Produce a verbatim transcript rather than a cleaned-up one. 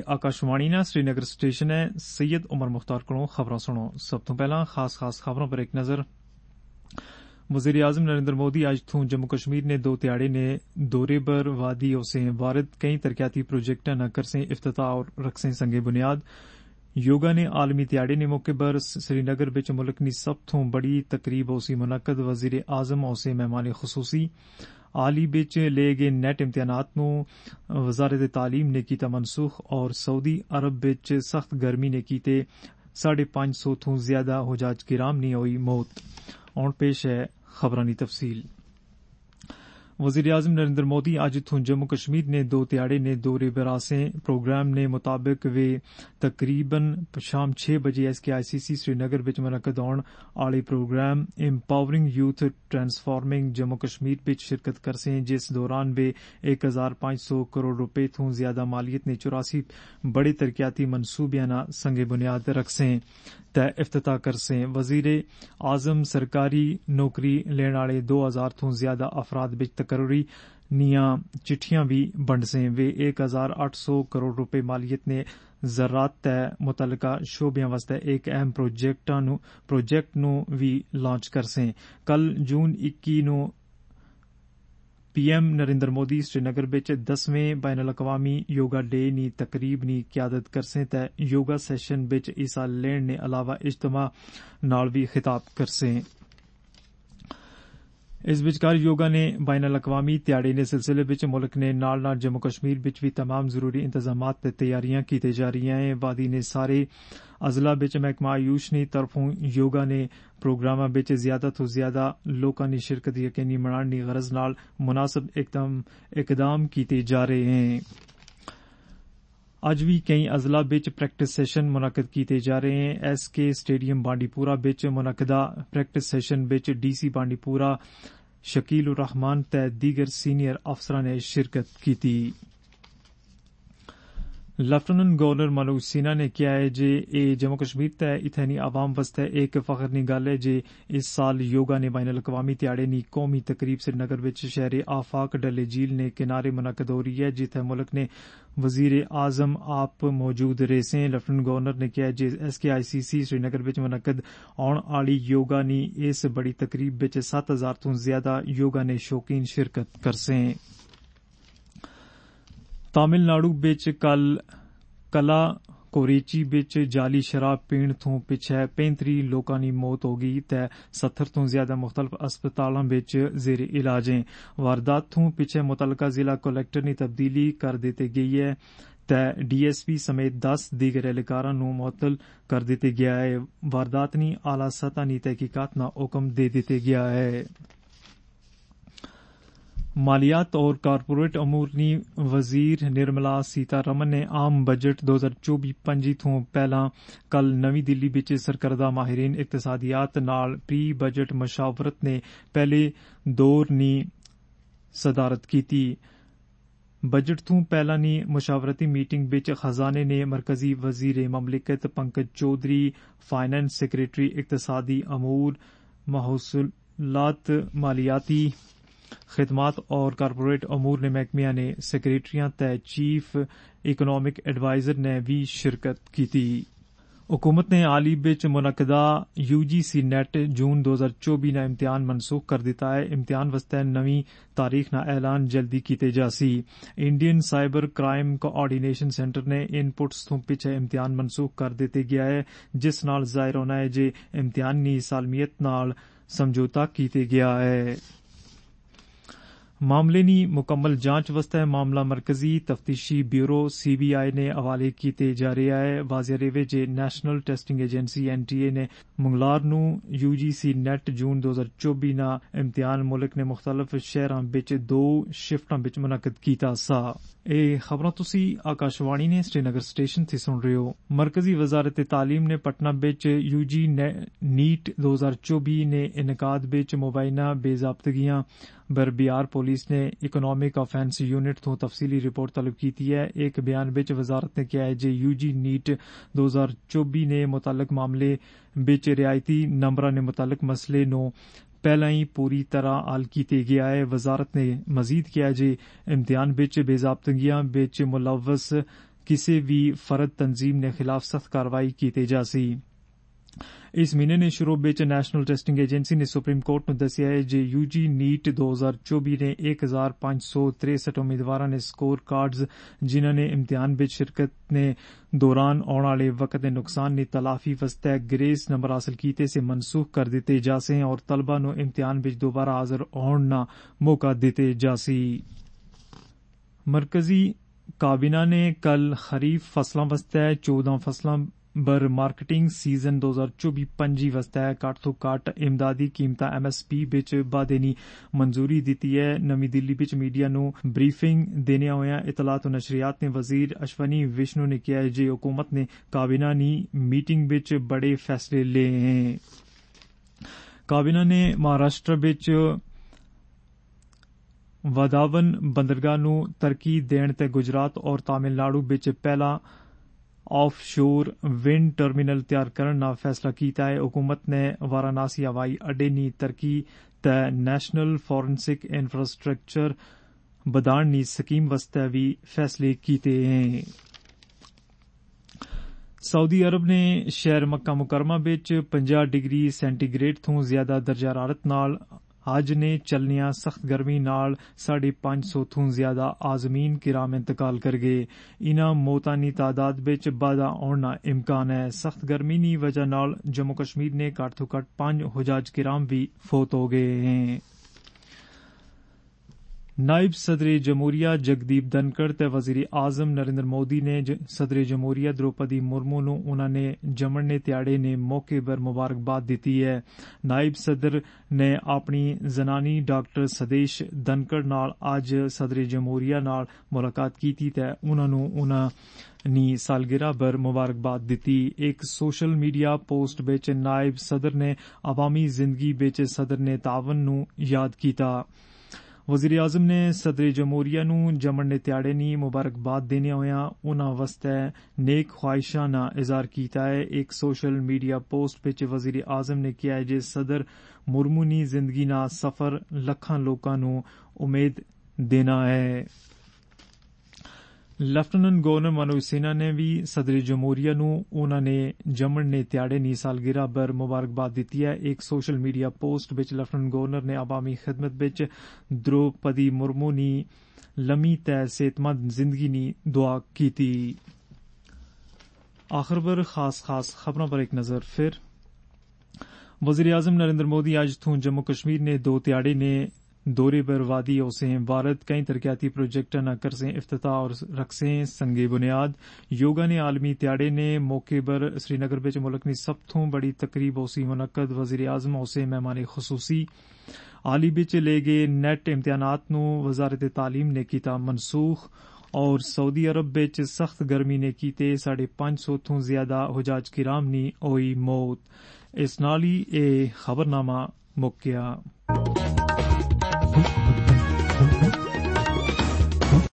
آکاشوانی نے سری نگر سٹیشن ہے سید عمر مختار کو خبراں سنو. سب تو پہلا خاص خاص خبروں پر ایک نظر. وزیر اعظم نریندر مودی اج تھوں جموں کشمیر نے دو تیاڑے نے دورے پر وادی اوسیں وارد کئی ترقیاتی پروجیکٹ نہ کرسیں افتتاح اور رکھسیں سنگے بنیاد. یوگا نے عالمی تیاڑے نے موقع پر سری نگر بچ ملک نی سب تھوں بڑی تقریب اوسی منعقد. وزیر اعظم اوسے مہمان خصوصی. عالی بچ لے گئے نیٹ امتحانات نو وزارت تعلیم نے کیتا منسوخ اور سعودی عرب بچ سخت گرمی نے کیتے ساڑھے پانچ سو تھوں زیادہ حجاج کرام نی ہوئی موت. اور پیش ہے خبرانی تفصیل. وزیر اعظم نریندر مودی اج تھوں جموں کشمیر نے دو تیاڑے نے دورے براسیں پروگرام نے مطابق وے تقریباً شام چھ بجے ایس کے آئی سی سی سری نگر بچ منعقد ہون والے program empowering youth transforming Jammu Kashmir بچ شرکت کرسیں جس دوران وے ایک ہزار پانچ سو کروڑ روپے تھوں زیادہ مالیت نے چوراسی بڑے ترقیاتی منصوبیاں سنگ بنیاد رکھسیں تے افتتاح کرسیں. وزیر اعظم سرکاری نوکری لین والے دو ہزار تھوں زیادہ افراد بچ تقرری نیاں چٹھیاں بھی بنڈسیں. وے ایک ہزار آٹھ سو کروڑ روپے مالیت نے زراعت تے متعلقہ شعبیاں واسطے ایک اہم پروجیکٹ نو بھی لانچ کرسیں. کل جون اکی نو P M Narendra Modi Srinagar بچ دسویں بین الاقوامی یوگا ڈے نی تقریب نی قیادت کرسیں تے یوگا سیشن بچ حصہ لین نے علاوہ اجتماع نال بھی خطاب کرسیں. اس بچکار یوگا نے بین الاقوامی تیاڑے نے سلسلے بچ ملک نے نال نال جموں کشمیر بچ بھی تمام ضروری انتظامات تے تیاریاں کیتے جا رہی ہیں. وادی نے سارے اضلاع بچ محکمہ آیوش نی طرفوں یوگا نے پروگراماں بچ زیادہ تو زیادہ لوکاں نی شرکت یقینی بنان دی غرض نال مناسب اقدام اقدام کیتے جا رہے ہیں. اج بھی کئی اضلاع بچ پریکٹس سیشن منعقد کیتے جا رہے ہیں. ایس کے اسٹیڈیم بانڈی پورہ بچ منعقدہ پریکٹس سیشن بچ D C Bandipora Shakeel الرحمان تے دیگر سینئر افسراں نے شرکت کیتی. لیفٹیننٹ گورنر منوج سنہا نے کہا ہے جے اے جموں کشمیر تے اتھینی عوام واسطے ایک فخر نی گل ہے جے اس سال یوگا نے بین الاقوامی تیاڑے نی قومی تقریب سری نگر وچ شہر آفاق ڈل جھیل نے کنارے منعقد ہو رہی ہے جتھے ملک نے وزیر اعظم آپ موجود رہسیں. لیفٹیننٹ گورنر نے کہا جے ایس کے آئی سی سی سری نگر وچ منعقد ہون والی یوگا نی اس بڑی تقریب وچ سات ہزار تو زیادہ یوگا نے شوقین شرکت کرسیں. تامل ناڈو بچ کل کلا کوریچی بچ جعلی شراب پین تھوں پچھے پینتری لوکاں دی موت ہو گئی تے ستر تو زیادہ مختلف اسپتالاں بچ زیر علاج ہیں. واردات تھوں پچھے متعلقہ ضلع کلیکٹر نے تبدیلی کر دیتے گئی ہے تے ڈی ایس پی سمیت دس دیگر اہلکاراں نوں معطل کر دیتے گیا ہے. واردات نی اعلی سطح نی تحقیقات نہ حکم دے دیتے گیا ہے. مالیات اور کارپوریٹ امور نی وزیر نرملا سیتا رمن نے عام بجٹ دو ہزار چوبی پنجی تھوں پہلا کل نویں دلی بچ سرکردہ ماہرین اقتصادیات نال پری بجٹ مشاورت نے پہلے دور نی صدارت کیتی. بجٹ تھوں پہلا نی مشاورتی میٹنگ بچ خزانے نے مرکزی وزیر مملکت پنکج چودھری فائنانس سیکریٹری اقتصادی امور محصولات مالیاتی خدمات اور کارپوریٹ امور نے محکمیاں نے سیکریٹریاں تے چیف اکنامک ایڈوائزر نے بھی شرکت کی تھی. حکومت نے حال ہی بچ منعقدہ یو جی سی نیٹ جون دو ہزار چوبی نہ امتحان منسوخ کر دیتا ہے. امتحان واسطے نویں تاریخ نہ اعلان جلدی کیتے جاسی. Indian cyber crime coordination centre نے ان پٹس تھوں پیچھے امتحان منسوخ کر دیتے گیا ہے جس نال ظاہر ہونا ہے جے امتحان نی سالمیت نال سمجھوتا کیتے گیا ہے. معاملے نی مکمل جانچ واسطے معاملہ مرکزی تفتیشی بیورو سی بی آئی نے حوالے کیتے جا رہا ہے. واضح رہے جے National Testing Agency N T A نے منگلار نو یو جی سی نیٹ جون دو ہزار چوبی نا امتحان ملک نے مختلف شہراں بچ دو شفٹاں بچ منعقد کیتا سا. اے خبراں تسی آکاشوانی نے سری نگر سٹیشن تھی سن رہے ہو. مرکزی وزارت تعلیم نے پٹنہ بچ یو جی نیٹ دو ہزار چوبی نے انعقاد بچ مبینہ بے ضابطگیاں بربیار پولیس نے اکنامک آفینس یونٹ تو تفصیلی رپورٹ طلب کی ہے. ایک بیان بچ وزارت نے کہا ہے جے یو جی نیٹ دو ہزار چوبی نے متعلق معاملے بچ رعایتی نمبراں نے متعلق مسئلے نو پہلا ہی پوری طرح حل کیتے گیا ہے. وزارت نے مزید کیا جے امتحان بچ بے ضابطگیاں بچ ملوث کسی بھی فرد تنظیم نے خلاف سخت کاروائی کی جا سی. اس مہینے نے شروع بچ نیشنل ٹیسٹنگ ایجنسی نے سپریم کورٹ نو دسیا ہے جے یو جی نیٹ دو ہزار چوبی نے ایک ہزار پانچ سو تریسٹھ امیدواراں نے سکور کارڈز جنہاں نے امتحان بچ شرکت نے دوران آنے والے وقت نے نقصان نے تلافی واسطے گریس نمبر حاصل کیتے سے منسوخ کر دیتے جاسیں اور طلبہ نو امتحان بچ دوبارہ حاضر ہون نہ موقع دیتے جاسی. مرکزی کابینہ نے کل خریف فصلاں واسطے چودہ فصلاں بر مارکیٹنگ سیزن دو ہزار چوبی پنجی واسطے کٹ تو کٹ امدادی قیمتاں ایم ایس پی بچ وعدے نی منظوری دیتی ہے. نویں دلی بچ میڈیا نو بریفنگ دینے ہوئے اطلاعات و نشریات نے وزیر اشونی وشنو نے کہا ہے جے حکومت نے کابینہ نی میٹنگ بچ بڑے فیصلے لے ہیں. کابینہ نے مہاراشٹر بچ وداون بندرگاہ نو ترقی دین تے گجرات اور تامل ناڈو بچ پہلا آف شور ونڈ ٹرمینل تیار کرنے کا فیصلہ کیتا ہے. حکومت نے وارانسی ہوائی اڈے نی ترقی تے نیشنل فورنسک انفراسٹرکچر بدھان نی سکیم واسطے بھی فیصلے کیتے ہیں. سعودی عرب نے شہر مکہ مکرمہ بچ پنجا ڈگری سینٹی گریڈ تو زیادہ درجہ حرارت نال اج نے چلنیاں سخت گرمی نال ساڑھے پانچ سو تو زیادہ عازمین کرام انتقال کر گئے. انہاں موتاں دی تعداد وچ واਧਾ آن دا امکان ہے. سخت گرمی دی وجہ نال جموں کشمیر نے گھٹ تو گھٹ پانچ حجاج کرام بھی فوت ہو گئے ہیں. نائب صدر جمہوریہ جگدیپ دھنکڑ تے وزیر اعظم نریندر مودی نے صدر جمہوریہ دروپدی مرمو نو انہاں نے جمنے تیاڑے نے موقع پر مبارکباد دیتی ہے. نائب صدر نے اپنی زنانی ڈاکٹر سدیش دھنکڑ نال اج صدر جمہوریہ نال ملاقات کیتی تے انہاں نو انہاں نی سالگرہ پر مبارکباد دیتی. ایک سوشل میڈیا پوسٹ بچ نائب صدر نے عوامی زندگی بچ صدر نے تعاون نو یاد کیتا. وزیر اعظم نے صدر جمہوریہ نو جمنے تیاڑے نی مبارکباد دینے ہویا انہاں واسطے نیک خواہشاں نا اظہار کیتا ہے. ایک سوشل میڈیا پوسٹ وچ وزیر اعظم نے کہا ہے جے صدر مرمو نی زندگی نا سفر لکھاں لوکاں نو امید دینا ہے. لیفٹیننٹ گورنر منوج سنہا نے بھی صدر جمہوریہ نو انہاں نے جمنے تیاڑے نی سالگرہ پر مبارکباد دیتی ہے. ایک سوشل میڈیا پوسٹ وچ لیفٹیننٹ گورنر نے عوامی خدمت وچ دروپدی مرمو نی لمبی تے صحت مند زندگی نی دعا کیتی. آخر پر خاص خاص خبراں پر ایک نظر پھر. وزیر اعظم نریندر مودی آج تھوں جموں کشمیر نے دو تیاڑے نے دورے پر وادی اوسیں بھارت کئی ترقیاتی پروجیکٹ نہ کرسیں افتتاح اور رکھسیں سنگ بنیاد. یوگا نے عالمی تیاڑے نے موقع پر سری نگر بچ ملک کی سب تو بڑی تقریب اوسی منعقد. وزیر اعظم اوسے مہمان خصوصی. حالی بچ لے گئے نیٹ امتحانات نو وزارت تعلیم نے کیتا منسوخ اور سعودی عرب بچ سخت گرمی نے کیتے ساڑھے پانچ سو تو زیادہ حجاج کرام نی ہوئی موت. اس نال ہی اے خبرنامہ مک گیا.